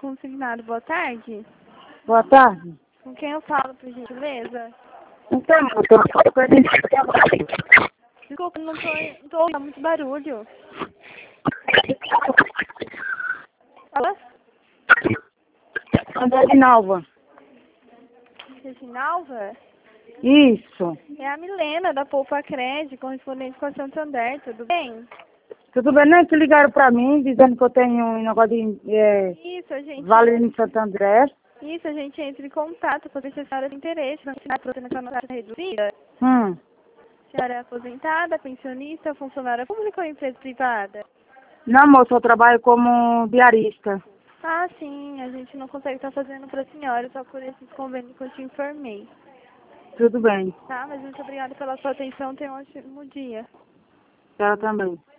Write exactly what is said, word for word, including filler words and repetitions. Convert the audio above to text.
consignado. Boa tarde. Boa tarde. Com quem eu falo, por gentileza? Então, eu tô falando com a gente. Desculpa, não tô, não tô ouvindo muito barulho. Alô? André Nova. Reginalva? Isso. É a Milena, da Poupa Cred, correspondente com a Santander, tudo bem? Tudo bem, né? Que ligaram pra mim dizendo que eu tenho um negócio de é, Isso, a gente... Vale em Santo André. Isso, a gente entra em contato para ver se a senhora tem interesse na nacional reduzida. Hum. A senhora é aposentada, pensionista, funcionária pública ou empresa privada? Não, moço, eu trabalho como diarista. Ah, sim, a gente não consegue estar fazendo para a senhora, só por esses convênios que eu te informei. Tudo bem. Tá, mas muito obrigada pela sua atenção, tenha um ótimo dia. Ela também.